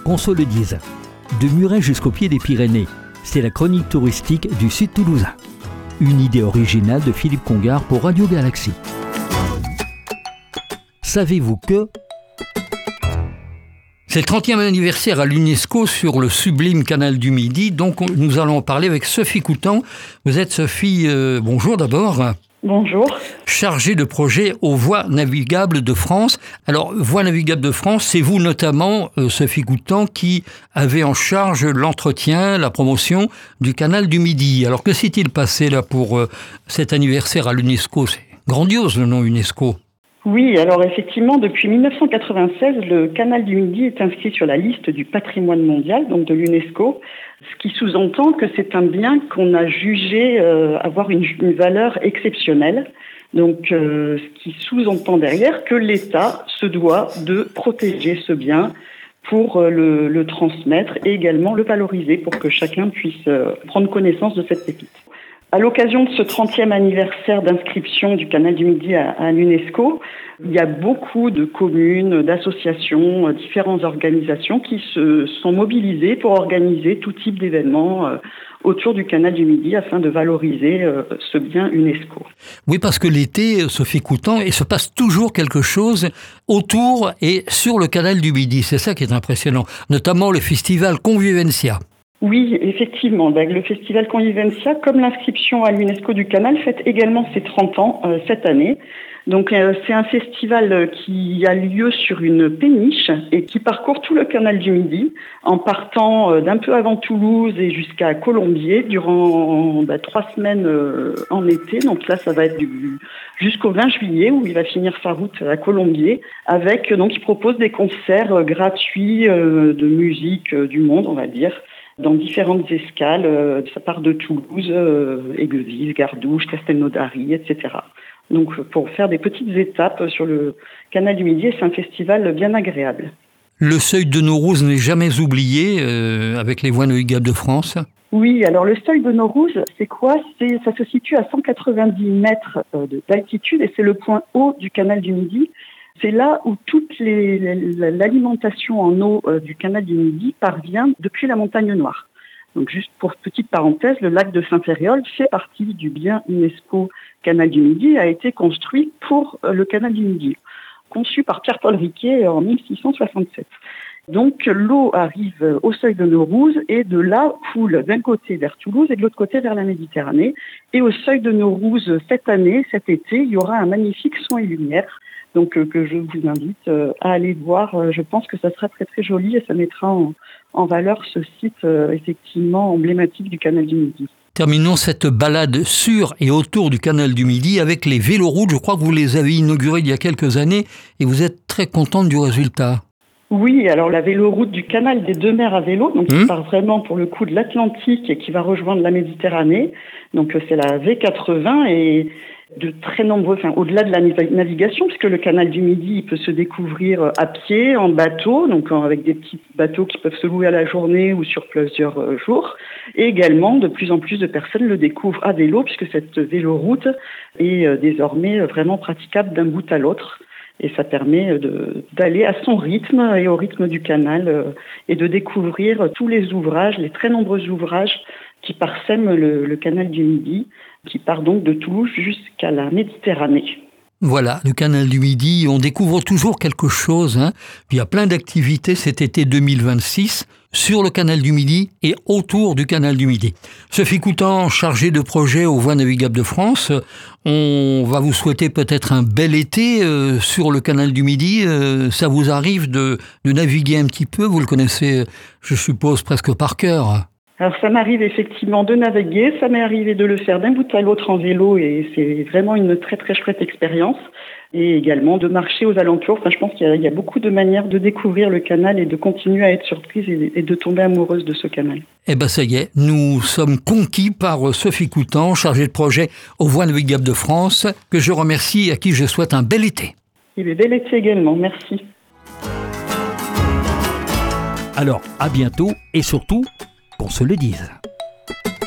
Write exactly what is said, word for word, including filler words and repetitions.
qu'on se le dise. De Muret jusqu'au pied des Pyrénées, c'est la chronique touristique du Sud toulousain. Une idée originale de Philippe Congar pour Radio Galaxie. Savez-vous que... C'est le trentième anniversaire à l'UNESCO sur le sublime canal du Midi, donc nous allons en parler avec Sophie Coutan. Vous êtes Sophie, euh, bonjour d'abord. Bonjour. Chargée de projet aux voies navigables de France. Alors, voies navigables de France, c'est vous notamment, euh, Sophie Coutan, qui avez en charge l'entretien, la promotion du canal du Midi. Alors, que s'est-il passé là pour euh, cet anniversaire à l'UNESCO? C'est grandiose le nom UNESCO. Oui, alors effectivement, depuis mille neuf cent quatre-vingt-seize, le canal du Midi est inscrit sur la liste du patrimoine mondial, donc de l'UNESCO, ce qui sous-entend que c'est un bien qu'on a jugé euh, avoir une, une valeur exceptionnelle. Donc, euh, ce qui sous-entend derrière que l'État se doit de protéger ce bien pour euh, le, le transmettre et également le valoriser pour que chacun puisse euh, prendre connaissance de cette pépite. À l'occasion de ce trentième anniversaire d'inscription du canal du Midi à, à l'UNESCO, il y a beaucoup de communes, d'associations, différentes organisations qui se sont mobilisées pour organiser tout type d'événements euh, autour du canal du Midi afin de valoriser euh, ce bien UNESCO. Oui, parce que l'été, Sophie Coutan, il se passe toujours quelque chose autour et sur le canal du Midi. C'est ça qui est impressionnant, notamment le festival Convivencia. Oui, effectivement. Le festival Convivencia, comme l'inscription à l'UNESCO du canal, fête également ses trente ans euh, cette année. Donc euh, c'est un festival qui a lieu sur une péniche et qui parcourt tout le canal du Midi en partant euh, d'un peu avant Toulouse et jusqu'à Colombiers durant bah, trois semaines euh, en été. Donc là, ça va être du, jusqu'au vingt juillet où il va finir sa route à Colombiers avec, donc il propose des concerts euh, gratuits euh, de musique euh, du monde, on va dire, dans différentes escales, euh, ça part de Toulouse, euh, Aigueville, Gardouche, Castelnaudary, et cetera. Donc pour faire des petites étapes sur le canal du Midi, c'est un festival bien agréable. Le seuil de Naurouse n'est jamais oublié euh, avec les voies navigables de France. Oui, alors le seuil de Naurouse, c'est quoi? C'est, ça se situe à cent quatre-vingt-dix mètres euh, d'altitude et c'est le point haut du canal du Midi. C'est là où toute les, les, l'alimentation en eau euh, du canal du Midi parvient depuis la Montagne Noire. Donc juste pour petite parenthèse, le lac de Saint-Ferréol fait partie du bien UNESCO canal du Midi et a été construit pour euh, le canal du Midi, conçu par Pierre-Paul Riquet en mille six cent soixante-sept. Donc l'eau arrive au seuil de Naurouse et de là coule d'un côté vers Toulouse et de l'autre côté vers la Méditerranée. Et au seuil de Naurouse, cette année, cet été, il y aura un magnifique son et lumière. Donc euh, que je vous invite euh, à aller voir. Euh, je pense que ça sera très très joli et ça mettra en, en valeur ce site euh, effectivement emblématique du canal du Midi. Terminons cette balade sur et autour du canal du Midi avec les véloroutes. Je crois que vous les avez inaugurées il y a quelques années et vous êtes très contente du résultat. Oui, alors la véloroute du canal des deux mers à vélo, donc mmh. qui part vraiment pour le coup de l'Atlantique et qui va rejoindre la Méditerranée. Donc c'est la V quatre-vingts et de très nombreux, enfin au-delà de la navigation, puisque le canal du Midi il peut se découvrir à pied, en bateau, donc avec des petits bateaux qui peuvent se louer à la journée ou sur plusieurs jours. Et également, de plus en plus de personnes le découvrent à vélo, puisque cette véloroute est désormais vraiment praticable d'un bout à l'autre. Et ça permet de, d'aller à son rythme et au rythme du canal euh, et de découvrir tous les ouvrages, les très nombreux ouvrages qui parsèment le, le canal du Midi, qui part donc de Toulouse jusqu'à la Méditerranée. Voilà, le canal du Midi, on découvre toujours quelque chose. Hein. Il y a plein d'activités cet été deux mille vingt-six sur le canal du Midi et autour du canal du Midi. Sophie Coutan, chargée de projet aux voies navigables de France, on va vous souhaiter peut-être un bel été euh, sur le canal du Midi. Euh, ça vous arrive de, de naviguer un petit peu, vous le connaissez, je suppose, presque par cœur. Alors ça m'arrive effectivement de naviguer, ça m'est arrivé de le faire d'un bout à l'autre en vélo et c'est vraiment une très très chouette expérience. Et également de marcher aux alentours. Enfin, je pense qu'il y a, il y a beaucoup de manières de découvrir le canal et de continuer à être surprise et, et de tomber amoureuse de ce canal. Eh bien ça y est, nous sommes conquis par Sophie Coutan, chargée de projet aux voies navigables de France, que je remercie et à qui je souhaite un bel été. Et bien, bel été également, merci. Alors, à bientôt et surtout, qu'on se le dise.